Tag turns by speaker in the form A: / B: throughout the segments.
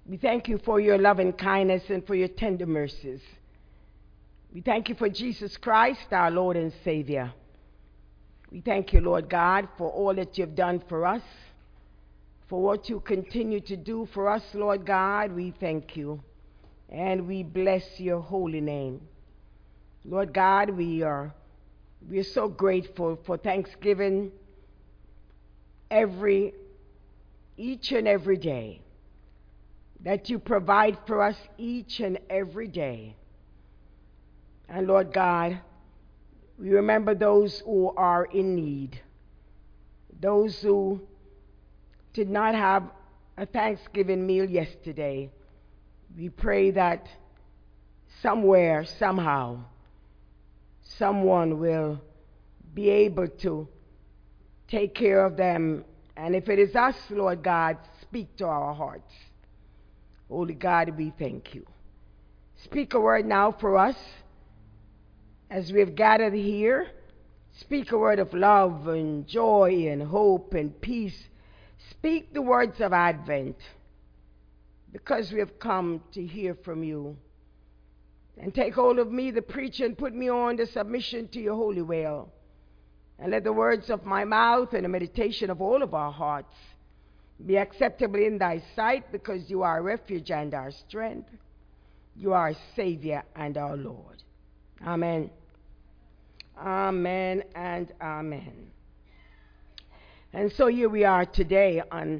A: We thank you for your loving kindness and for your tender mercies. We thank you for Jesus Christ, our Lord and Savior. We thank you, Lord God, for all that you've done for us, for what you continue to do for us, Lord God. We thank you, and we bless your holy name. Lord God, we are so grateful for Thanksgiving each and every day, that you provide for us each and every day. And Lord God, we remember those who are in need, those who did not have a Thanksgiving meal yesterday. We pray that somewhere, somehow, someone will be able to take care of them. And if it is us, Lord God, speak to our hearts. Holy God, we thank you. Speak a word now for us as we have gathered here. Speak a word of love and joy and hope and peace. Speak the words of Advent, because we have come to hear from you. And take hold of me, the preacher, and put me on the submission to your holy will. And let the words of my mouth and the meditation of all of our hearts be acceptable in thy sight, because you are our refuge and our strength. You are our Savior and our Lord. Amen. Amen and amen. And so here we are today on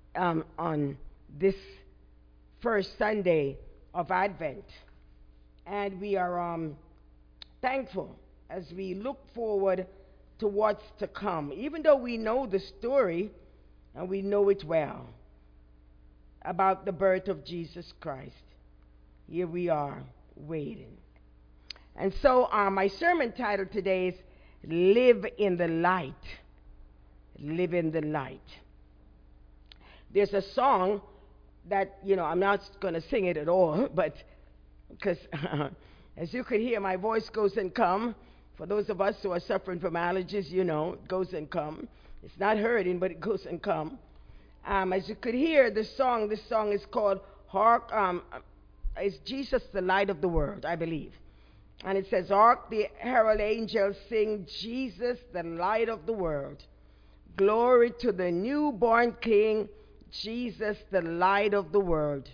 A: this first Sunday of Advent. And we are thankful as we look forward to what's to come, even though we know the story and we know it well about the birth of Jesus Christ. Here we are waiting. And so my sermon title today is Live in the Light. Live in the light. There's a song that, I'm not going to sing it at all, but because as you could hear, my voice goes and come. For those of us who are suffering from allergies, it goes and come. It's not hurting, but it goes and come. As you could hear, this song is called Hark. It's Jesus, the light of the world, I believe. And it says, Hark, the herald angels sing, Jesus, the light of the world. Glory to the newborn King, Jesus, the light of the world.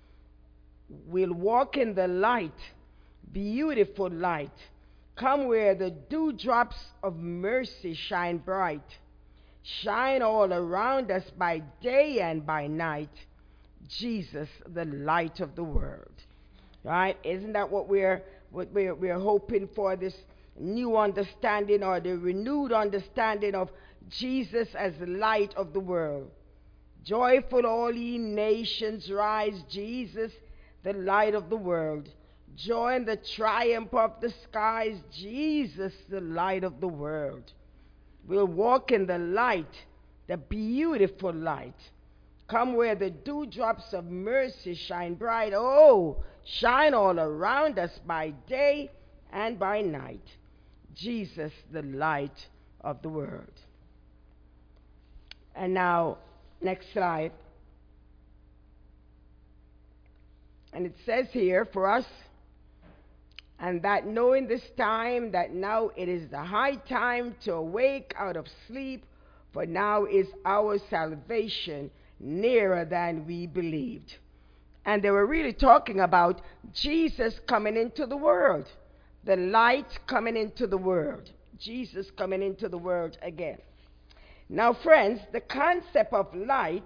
A: We'll walk in the light, beautiful light. Come where the dewdrops of mercy shine bright. Shine all around us by day and by night. Jesus, the light of the world. Right? Isn't that what we're hoping for, this new understanding, or the renewed understanding of Jesus as the light of the world? Joyful all ye nations rise, Jesus, the light of the world. Join the triumph of the skies, Jesus, the light of the world. We'll walk in the light, the beautiful light. Come where the dewdrops of mercy shine bright. Oh, shine all around us by day and by night. Jesus, the light of the world. And now, next slide. And it says here for us, and that knowing this time, that now it is the high time to awake out of sleep, for now is our salvation nearer than we believed. And they were really talking about Jesus coming into the world, the light coming into the world, Jesus coming into the world again. Now, friends, the concept of light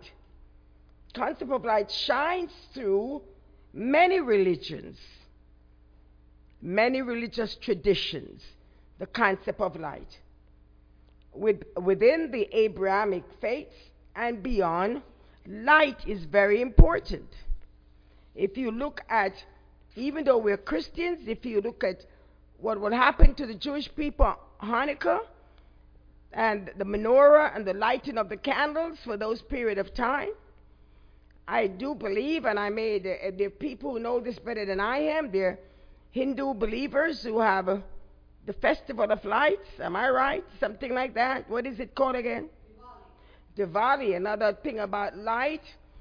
A: shines through many religions, many religious traditions, the concept of light. Within the Abrahamic faiths and beyond, light is very important. If you look at, even though we're Christians, if you look at what will happen to the Jewish people, Hanukkah, and the menorah and the lighting of the candles for those period of time, I do believe, and there are people who know this better than I am, they're Hindu believers who have the Festival of Lights, am I right? Something like that. What is it called again? Diwali. Another thing about light.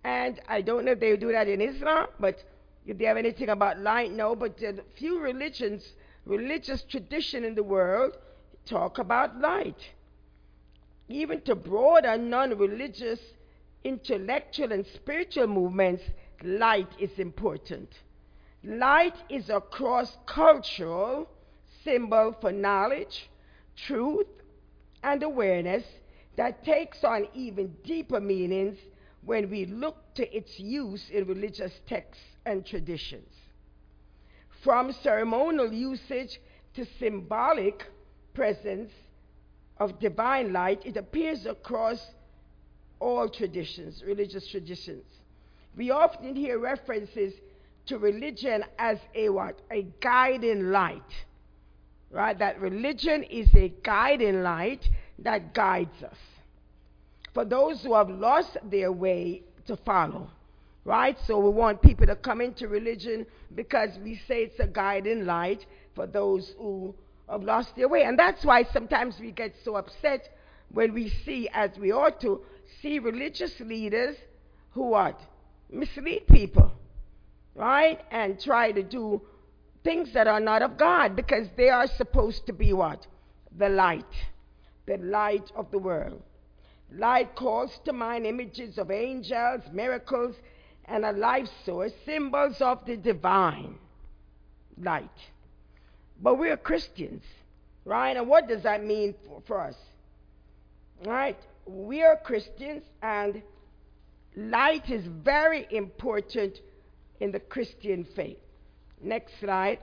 A: And I don't know if they do that in Islam, but if they have anything about light, no. But the few religious tradition in the world talk about light. Even to broader non-religious, intellectual and spiritual movements, light is important. Light is a cross-cultural symbol for knowledge, truth, and awareness that takes on even deeper meanings when we look to its use in religious texts and traditions. From ceremonial usage to symbolic presence of divine light, it appears across all traditions, religious traditions. We often hear references to religion as a what? A guiding light. Right? That religion is a guiding light that guides us. For those who have lost their way to follow. Right? So we want people to come into religion because we say it's a guiding light for those who have lost their way. And that's why sometimes we get so upset when we see, as we ought to, see religious leaders who what? Mislead people. Right? And try to do things that are not of God, because they are supposed to be what? The light of the world. Light calls to mind images of angels, miracles, and a life source, symbols of the divine light. But we're Christians, right? And what does that mean for us? Right? We are Christians, and light is very important in the Christian faith. Next slide.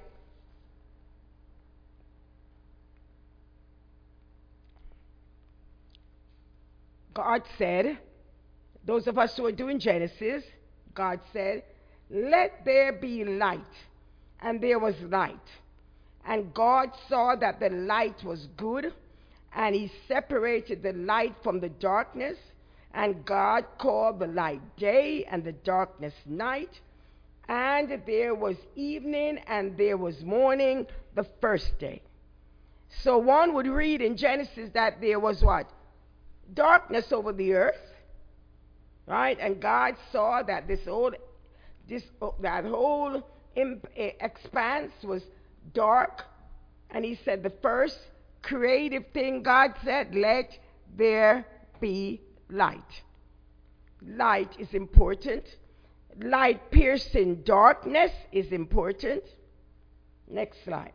A: God said, those of us who are doing Genesis, God said, let there be light. And there was light. And God saw that the light was good, and he separated the light from the darkness. And God called the light day, and the darkness night. And there was evening, and there was morning, the first day. So one would read in Genesis that there was what? Darkness over the earth, right? And God saw that that whole expanse was dark. And he said, the first creative thing God said, let there be light. Light is important. Light piercing darkness is important. Next slide.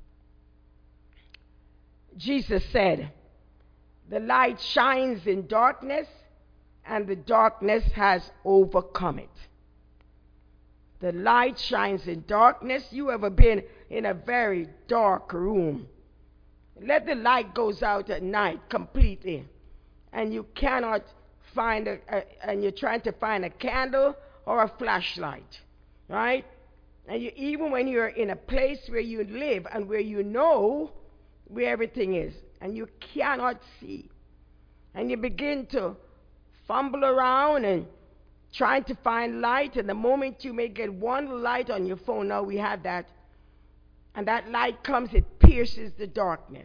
A: Jesus said, the light shines in darkness, and the darkness has overcome it. The light shines in darkness. You ever been in a very dark room? Let the light goes out at night completely, and you cannot find and you're trying to find a candle or a flashlight, right? And even when you're in a place where you live and where you know where everything is, and you cannot see, and you begin to fumble around and trying to find light, and the moment you may get one light on your phone, now we have that, and that light comes, it pierces the darkness.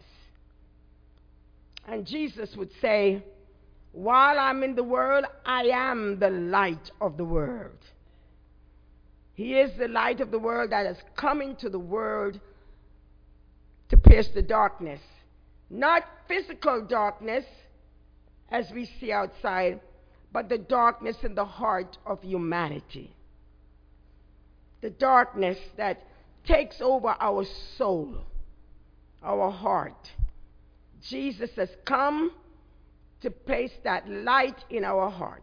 A: And Jesus would say, while I'm in the world, I am the light of the world. He is the light of the world that has come into the world to pierce the darkness. Not physical darkness, as we see outside, but the darkness in the heart of humanity. The darkness that takes over our soul, our heart. Jesus has come to place that light in our hearts.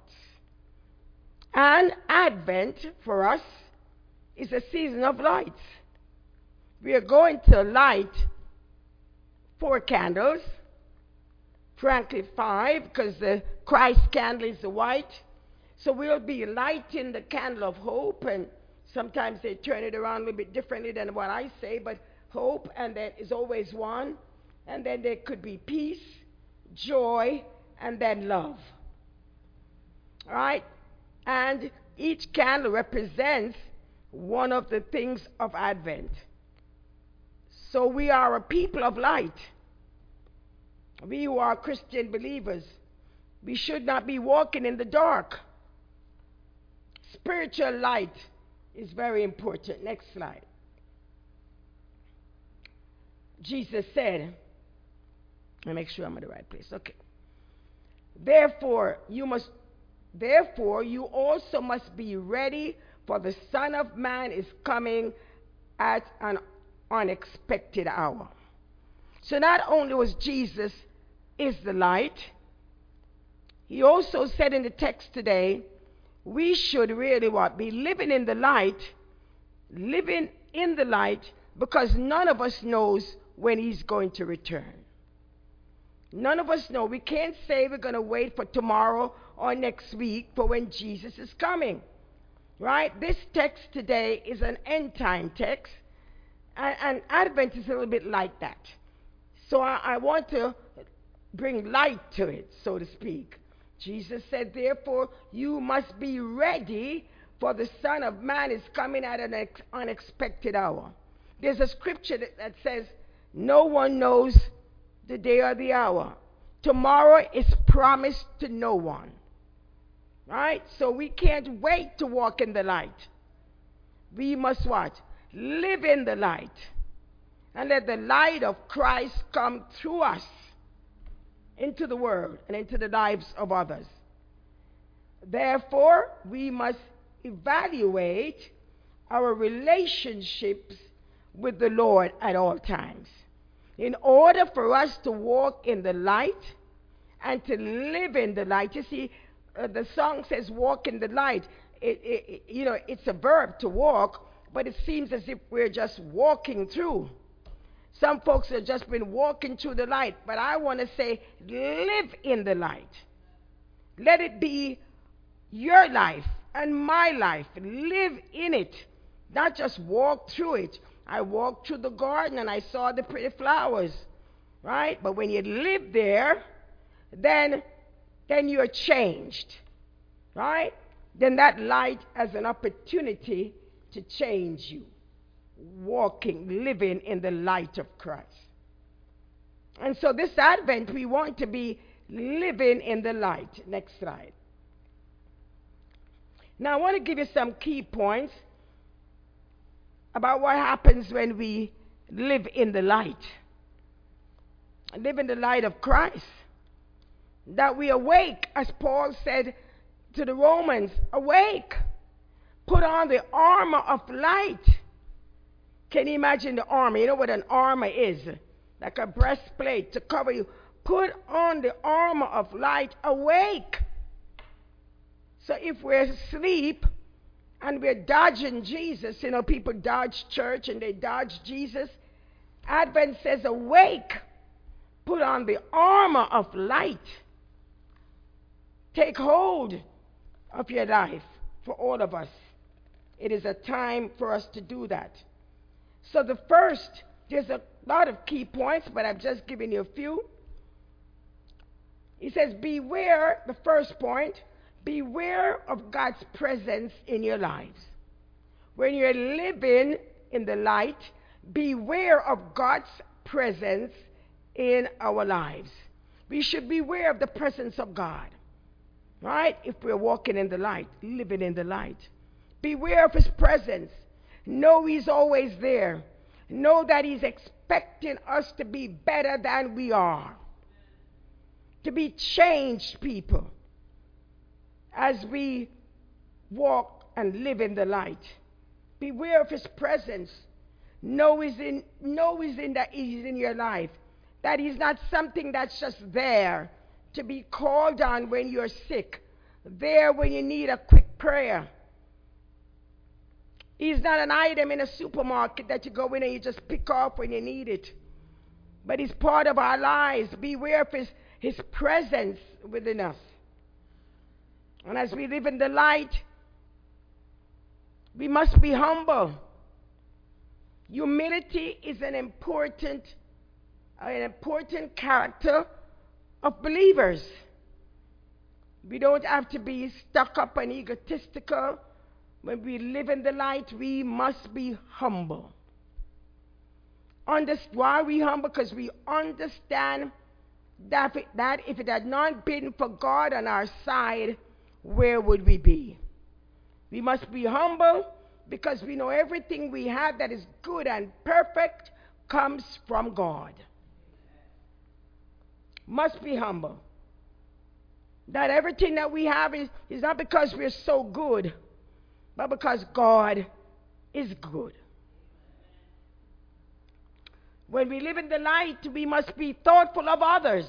A: And Advent for us is a season of lights. We are going to light 4 candles, frankly 5, because the Christ candle is the white. So we'll be lighting the candle of hope, and sometimes they turn it around a little bit differently than what I say, but hope, and there is always one. And then there could be peace, joy, and then love. All right? And each candle represents one of the things of Advent. So we are a people of light. We who are Christian believers, we should not be walking in the dark. Spiritual light is very important. Next slide. Jesus said, let me make sure I'm in the right place. Okay. Therefore, you also must be ready, for the Son of Man is coming at an unexpected hour. So not only was Jesus is the light, he also said in the text today, we should really what? Be living in the light, because none of us knows when he's going to return. None of us know. We can't say we're going to wait for tomorrow or next week for when Jesus is coming. Right? This text today is an end time text. And Advent is a little bit like that. So I want to bring light to it, so to speak. Jesus said, therefore, you must be ready, for the Son of Man is coming at an unexpected hour. There's a scripture that says, no one knows the day or the hour. Tomorrow is promised to no one. Right? So we can't wait to walk in the light. We must what? Live in the light. And let the light of Christ come through us into the world and into the lives of others. Therefore, we must evaluate our relationships with the Lord at all times. In order for us to walk in the light and to live in the light. You see, the song says walk in the light. It's a verb to walk, but it seems as if we're just walking through. Some folks have just been walking through the light, but I want to say live in the light. Let it be your life and my life. Live in it, not just walk through it. I walked through the garden and I saw the pretty flowers, right? But when you live there, then you're changed, right? Then that light has an opportunity to change you. Walking, living in the light of Christ. And so this Advent, we want to be living in the light. Next slide. Now I want to give you some key points about what happens when we live in the light. Live in the light of Christ. That we awake, as Paul said to the Romans, awake. Put on the armor of light. Can you imagine the armor? You know what an armor is? Like a breastplate to cover you. Put on the armor of light. Awake. So if we're asleep and we're dodging Jesus, people dodge church and they dodge Jesus. Advent says awake. Put on the armor of light. Take hold of your life for all of us. It is a time for us to do that. So the first, there's a lot of key points, but I've just given you a few. He says, beware, the first point, beware of God's presence in your lives. When you're living in the light, beware of God's presence in our lives. We should beware of the presence of God, right? If we're walking in the light, living in the light. Beware of his presence. Know he's always there. Know that he's expecting us to be better than we are. To be changed people as we walk and live in the light. Beware of his presence. Know he's in your life. That he's not something that's just there to be called on when you're sick. There when you need a quick prayer. He's not an item in a supermarket that you go in and you just pick up when you need it. But he's part of our lives. Beware of his presence within us. And as we live in the light, we must be humble. Humility is an important character of believers. We don't have to be stuck up and egotistical. When we live in the light, we must be humble. Why are we humble? Because we understand that if it had not been for God on our side, where would we be? We must be humble because we know everything we have that is good and perfect comes from God. Must be humble. That everything that we have is not because we're so good, but because God is good. When we live in the light, we must be thoughtful of others.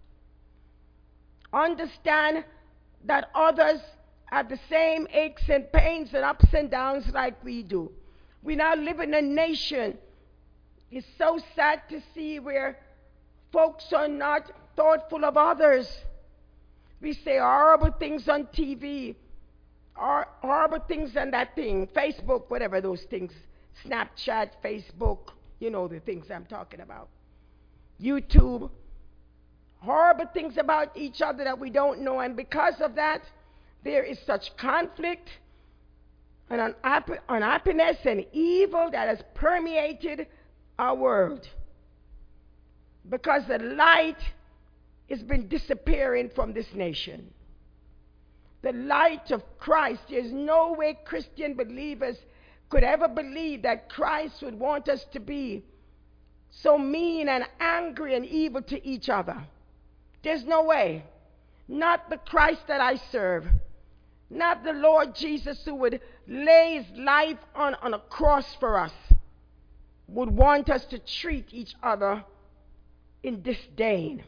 A: Understand that others have the same aches and pains and ups and downs like we do. We now live in a nation. It's so sad to see where folks are not thoughtful of others. We say horrible things on TV, horrible things on that thing, Facebook, whatever those things, Snapchat, Facebook, you know the things I'm talking about. YouTube, horrible things about each other that we don't know, and because of that, there is such conflict and unhappiness and evil that has permeated our world. Because the light has been disappearing from this nation. The light of Christ. There's no way Christian believers could ever believe that Christ would want us to be so mean and angry and evil to each other. There's no way. Not the Christ that I serve. Not the Lord Jesus who would lay his life on a cross for us would want us to treat each other in disdain.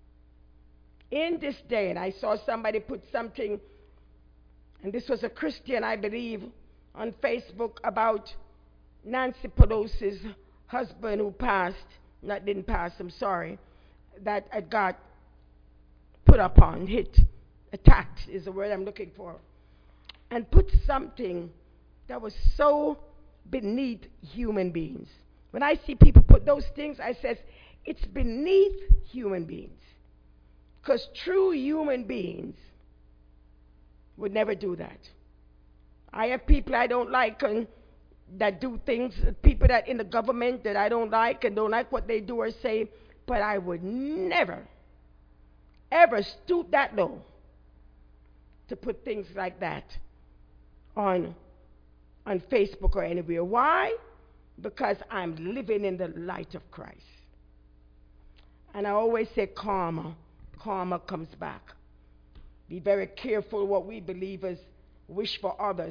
A: In disdain. I saw somebody put something, and this was a Christian, I believe, on Facebook about Nancy Pelosi's husband who passed, didn't pass, I'm sorry, that had got put upon, hit, attacked is the word I'm looking for, and put something that was so beneath human beings. When I see people put those things, I says, it's beneath human beings. Because true human beings would never do that. I have people I don't like and that do things, people that in the government that I don't like and don't like what they do or say, but I would never, ever stoop that low to put things like that on Facebook or anywhere. Why? Because I'm living in the light of Christ. And I always say karma comes back. Be very careful what we believers wish for others.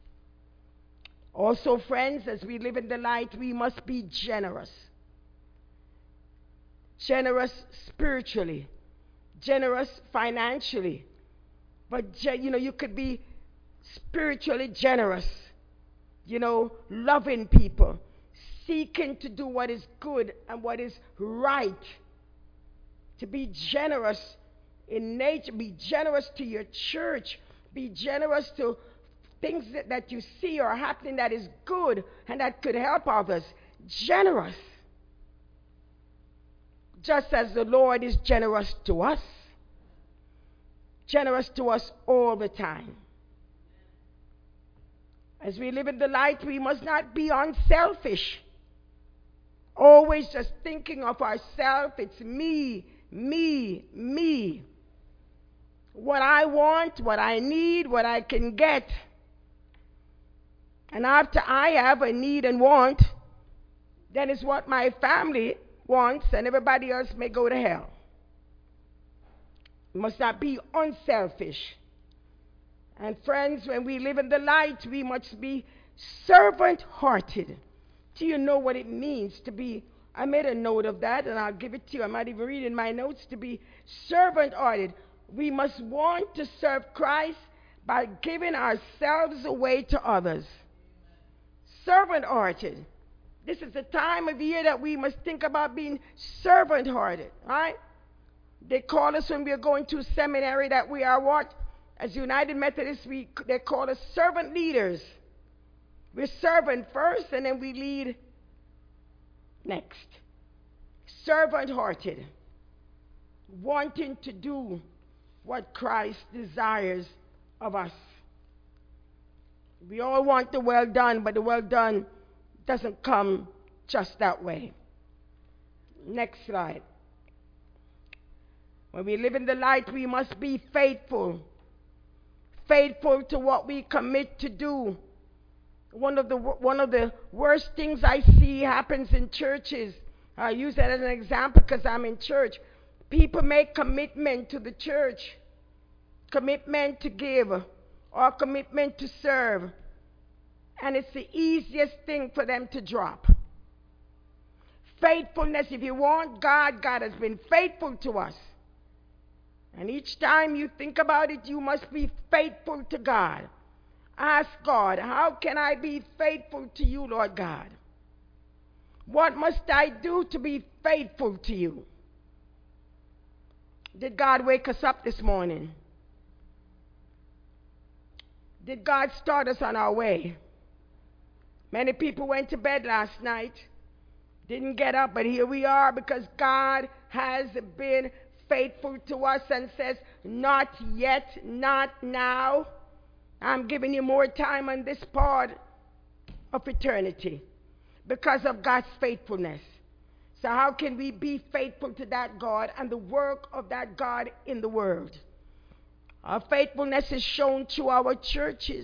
A: Also, friends, as we live in the light, we must be generous. Generous spiritually, generous financially. But, you could be spiritually generous, loving people, seeking to do what is good and what is right. To be generous in nature, be generous to your church, be generous to things that you see are happening that is good and that could help others. Generous. Just as the Lord is generous to us. Generous to us all the time. As we live in the light, we must not be unselfish. Always just thinking of ourselves. It's me. What I want, what I need, what I can get. And after I have a need and want, then it's what my family wants, and everybody else may go to hell. We must not be unselfish. And friends, when we live in the light, we must be servant-hearted. Do you know what it means to be? I made a note of that, and I'll give it to you. I might even read in my notes. To be servant-hearted. We must want to serve Christ by giving ourselves away to others. Servant-hearted. This is the time of year that we must think about being servant-hearted, right? They call us when we are going to seminary that we are what? As United Methodists, they call us servant leaders. We're servant first, and then we lead next. Servant-hearted. Wanting to do what Christ desires of us. We all want the well done, but the well done doesn't come just that way. Next slide. When we live in the light, we must be faithful. faithful to what we commit to do. One of the worst things I see happens in churches. I use that as an example because I'm in church. People make commitment to the church, commitment to give, or commitment to serve, and it's the easiest thing for them to drop. Faithfulness, if you want God, God has been faithful to us. And each time you think about it, you must be faithful to God. Ask God, how can I be faithful to you, Lord God? What must I do to be faithful to you? Did God wake us up this morning? Did God start us on our way? Many people went to bed last night, didn't get up, but here we are because God has been faithful to us and says, not yet, not now. I'm giving you more time on this part of eternity because of God's faithfulness. So how can we be faithful to that God and the work of that God in the world? Our faithfulness is shown through our churches.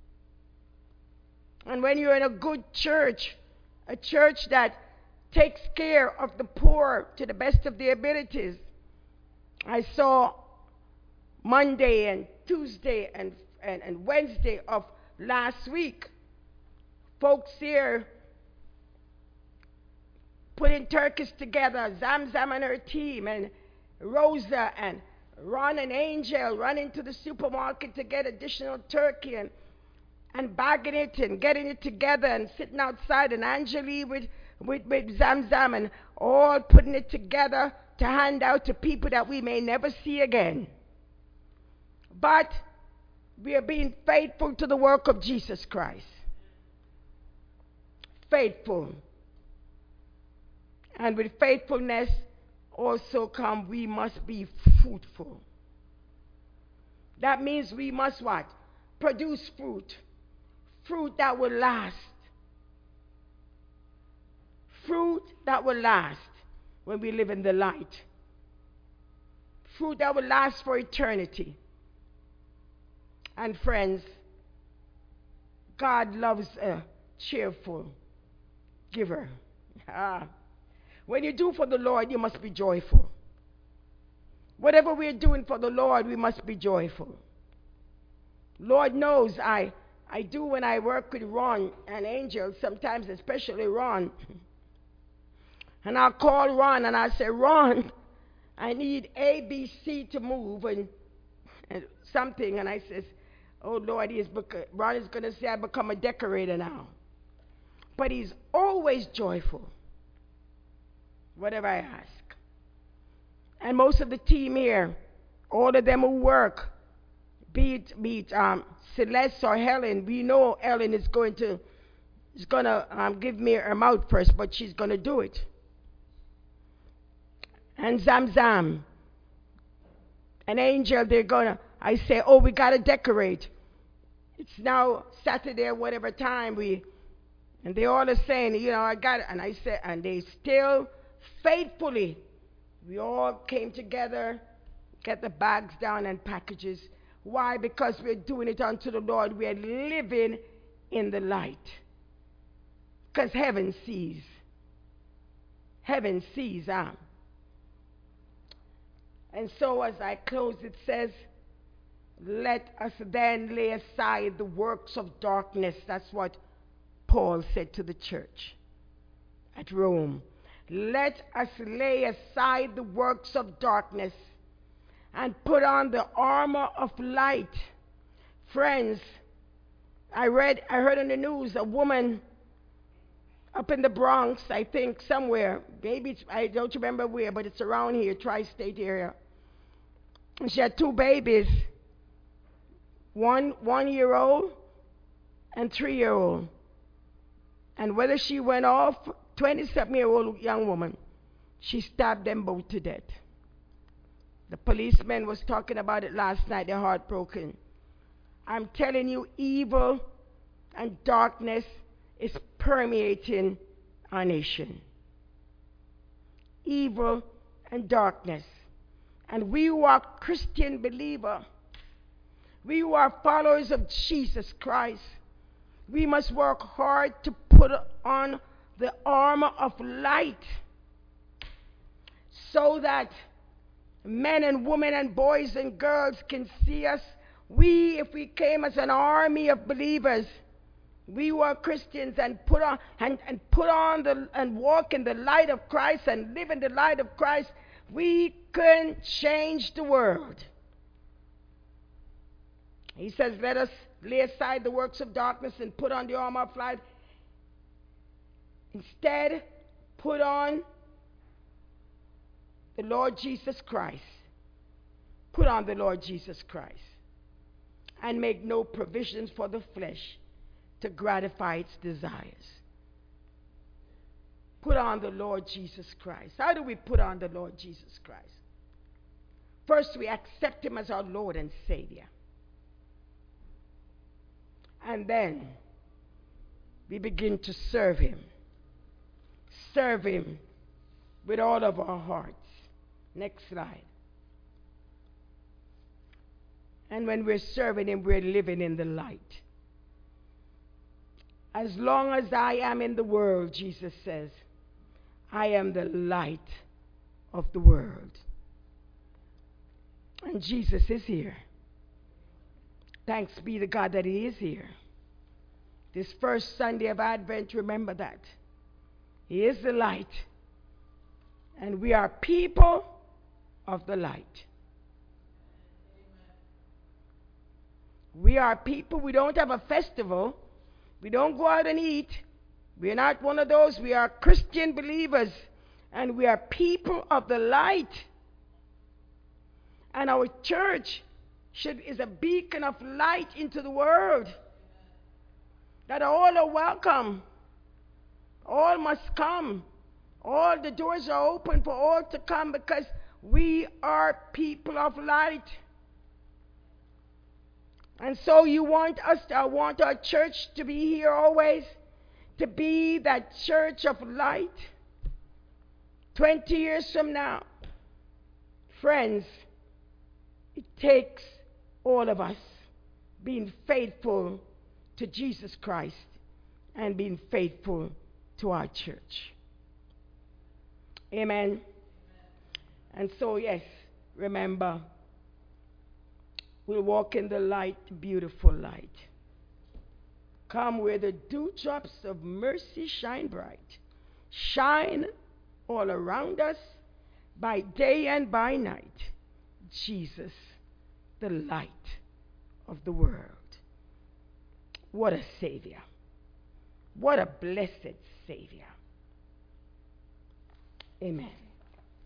A: And when you're in a good church, a church that takes care of the poor to the best of their abilities. I saw Monday and Tuesday and Wednesday of last week, folks here putting turkeys together, Zamzam and her team, and Rosa and Ron and Angel running to the supermarket to get additional turkey and bagging it and getting it together and sitting outside, and Angeli with Zamzam and all putting it together to hand out to people that we may never see again. But we are being faithful to the work of Jesus Christ. Faithful. And with faithfulness also come, we must be fruitful. That means we must what? Produce fruit. Fruit that will last. Fruit that will last when we live in the light. Fruit that will last for eternity. And friends, God loves a cheerful giver. When you do for the Lord, you must be joyful. Whatever we're doing for the Lord, we must be joyful. Lord knows I do when I work with Ron and Angel, sometimes especially Ron. And I'll call Ron and I'll say, Ron, I need A, B, C to move and something. And I says, oh Lord, Ron is going to say I become a decorator now. But he's always joyful, whatever I ask. And most of the team here, all of them who work, be it Celeste or Helen, we know Helen is going to give me her mouth first, but she's going to do it. And Zamzam, an Angel, I say, oh, we got to decorate. It's now Saturday or whatever time and they all are saying, I got it. And I said, and they still faithfully, we all came together, get the bags down and packages. Why? Because we're doing it unto the Lord. We're living in the light. Because heaven sees. Heaven sees. And so as I close, it says, let us then lay aside the works of darkness. That's what Paul said to the church at Rome. Let us lay aside the works of darkness and put on the armor of light. Friends, I heard on the news a woman up in the Bronx, I think somewhere, maybe I don't remember where, but it's around here, tri-state area. And she had two babies, 1-year-old and 3-year-old. And whether she went off, 27-year-old young woman, she stabbed them both to death. The policeman was talking about it last night. They're heartbroken. I'm telling you, evil and darkness is permeating our nation. Evil and darkness. And we who are Christian believers, We who are followers of Jesus Christ, we must work hard to put on the armor of light so that men and women and boys and girls can see us. If we came as an army of believers, we were Christians and put on and walk in the light of Christ and live in the light of Christ, we can change the world. He says, let us lay aside the works of darkness and put on the armor of light. Instead, put on the Lord Jesus Christ. Put on the Lord Jesus Christ. And make no provisions for the flesh to gratify its desires. Put on the Lord Jesus Christ. How do we put on the Lord Jesus Christ? First, we accept him as our Lord and Savior. And then we begin to serve him. Serve him with all of our hearts. Next slide. And when we're serving him, we're living in the light. As long as I am in the world, Jesus says, I am the light of the world. And Jesus is here. Thanks be to God that he is here. This first Sunday of Advent, remember that. He is the light. And we are people of the light. We are people. We don't have a festival. We don't go out and eat. We're not one of those. We are Christian believers. And we are people of the light. And our church is a beacon of light into the world. That all are welcome. All must come. All the doors are open for all to come because we are people of light. And so I want our church to be here always, to be that church of light. 20 years from now, friends, it takes all of us being faithful to Jesus Christ and being faithful to our church. Amen. And so, yes, remember, we'll walk in the light, beautiful light. Come where the dewdrops of mercy shine bright. Shine all around us by day and by night. Jesus, the light of the world. What a Savior. What a blessed Savior. Amen.